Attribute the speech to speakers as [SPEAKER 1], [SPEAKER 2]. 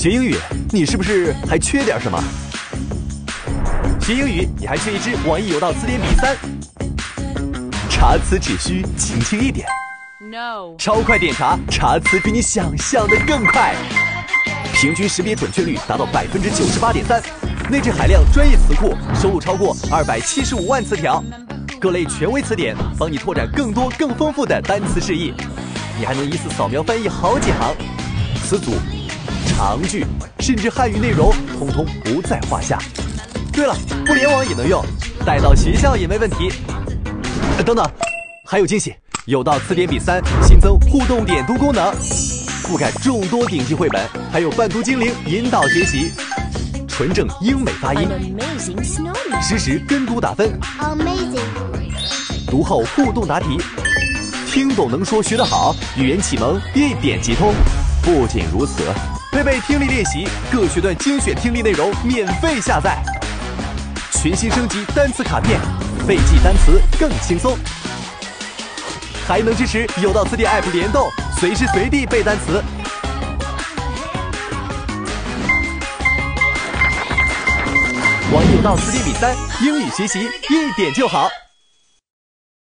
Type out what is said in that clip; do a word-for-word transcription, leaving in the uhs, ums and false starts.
[SPEAKER 1] 学英语，你是不是还缺点什么？学英语，你还缺一支网易有道词典笔三。查词只需轻轻一点。
[SPEAKER 2] No，
[SPEAKER 1] 超快点查，查词比你想象的更快，平均识别准确率达到百分之九十八点三，内置海量专业词库，收录超过二百七十五万词条，各类权威词典帮你拓展更多更丰富的单词释义。你还能一次扫描翻译好几行，词组、长句，甚至汉语内容，通通不在话下。对了，不联网也能用，带到学校也没问题。呃、等等，还有惊喜！有道词典笔三新增互动点读功能，覆盖众多顶级绘本，还有伴读精灵引导学习，纯正英美发音，实时跟读打分，读后互动答题，听懂能说学得好，语言启蒙一点即通。不仅如此，配备听力练习，各学段精选听力内容免费下载，全新升级单词卡片，背记单词更轻松。还能支持有道词典 App 联动，随时随地背单词。网易有道词典笔三，英语学习一点就好。